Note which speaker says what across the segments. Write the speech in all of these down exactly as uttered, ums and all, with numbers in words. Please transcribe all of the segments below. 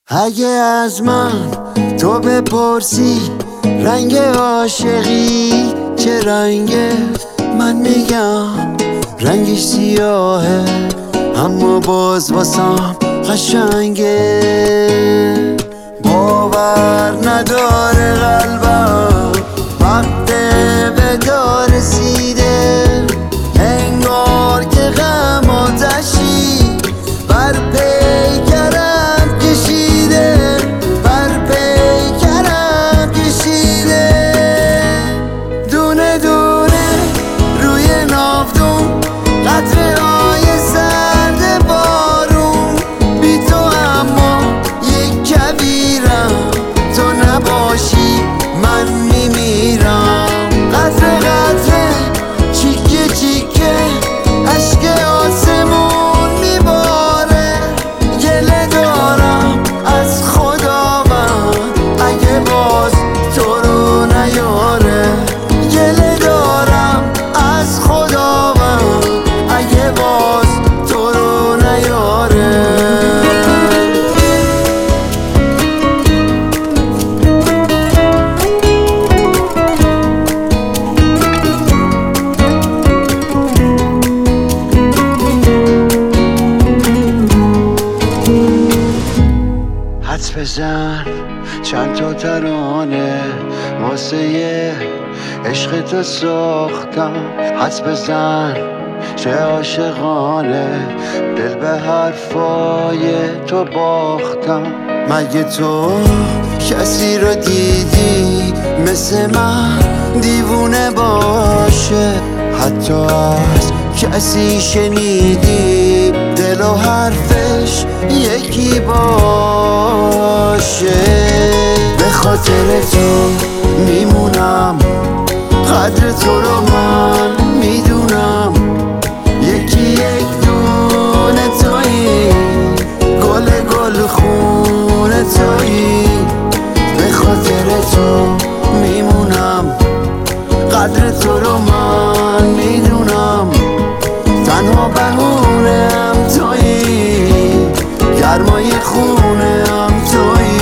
Speaker 1: اگه از من تو بپرسی رنگ عاشقی چه رنگه، من میگم رنگش سیاهه اما باز واسم قشنگه. باور نداره قلبم وقت ودا رسیده، انگار که غم آتشی بر پیکرم کشیده، بر پیکرم کشیده. دونه دونه روی ناودون قطره های سرد بارون، بی تو اما یک کبیرم، تو نباشی من میمیرم. قطره قطره چیکه چیکه عشق آسمون میباره، گله دارم از خداوند اگه باز تو رو نیاره، گله دارم از خداوند اگه باز تو رو نیاره. حدس بزن چند تا ترانه واسه عشق تو ساختم، حدس بزن چه عاشقانه دل به حرفای تو باختم. مگه تو کسی رو دیدی مثل من دیوونه باشه، حتی از کسی شنیدی دل و حرفش یکی باشه؟ به خاطر تو میمونم، قدر تو رو من میدونم، یکی یک دونه تویی، گل گل خونه تویی. به خاطر تو میمونم، قدر تو رو من میدونم، تنها بهونه هم تویی، گرمای خونه هم تویی.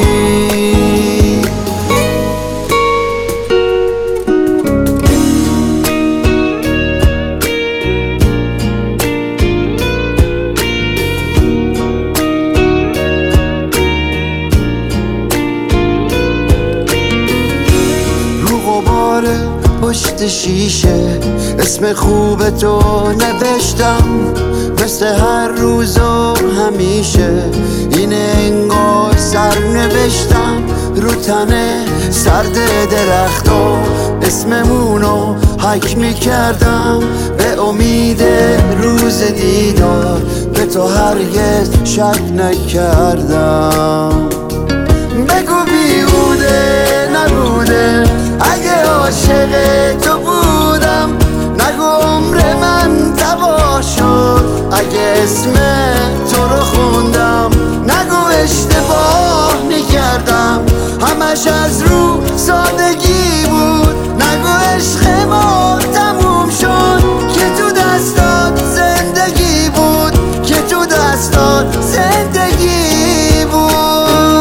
Speaker 1: رو غبار پشت شیشه اسم خوب تو نوشتم، مثل هر روز و همیشه اینه انگار سر نوشتم رو تنه سرد درختو، اسممونو حک میکردم به امید روز دیدار، به تو هرگز شک نکردم. بگو بیهوده نبوده اگه عاشق تو بودم، نگو عمر من تباه شد اگه اسم تو رو خوندم، نگو اشتباه میکردم همش از رو سادگی بود، نگو عشق ما تموم شد که تو دستات زندگی بود، که تو دستات زندگی بود.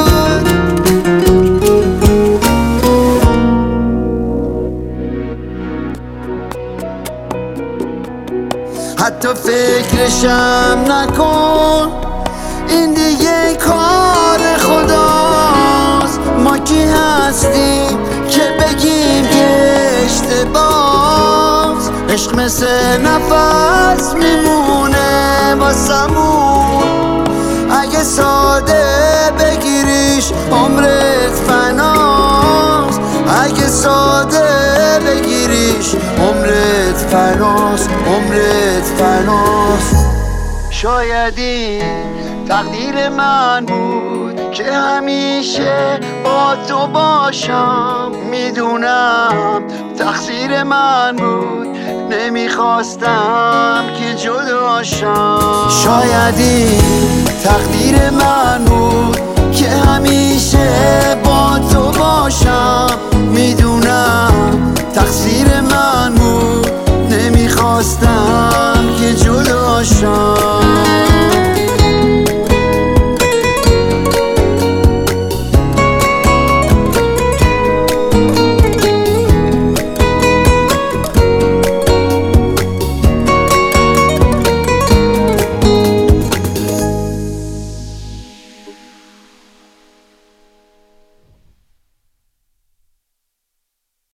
Speaker 1: حتی فکرشم نکن، این دیگه کار خداست. ما کی هستیم که بگیم که اشتباس؟ عشق مثل نفس میمونه واسمون، اگه ساده بگیریش عمرت فناست، اگه ساده بگیریش عمرت فناست، عمرت فناست. شاید این تقدیر من بود که همیشه با تو باشم، میدونم تقصیر من بود نمیخواستم که جداشم. شاید این